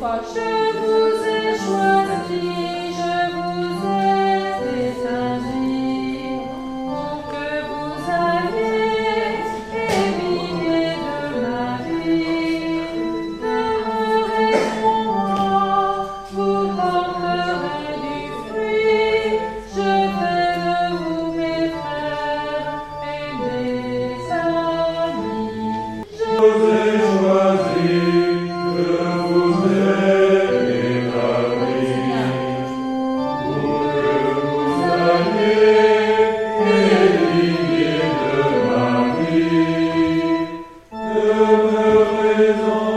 fois. Je vous ai choisi, je vous ai desservi pour que vous alliez et viviez de ma vie. Demeurez en moi, vous porterez du fruit. Je fais de vous mes frères et mes amis. Je vous ai choisi, je vous ai établi pour que vous alliez et viviez de ma vie. Demeurez en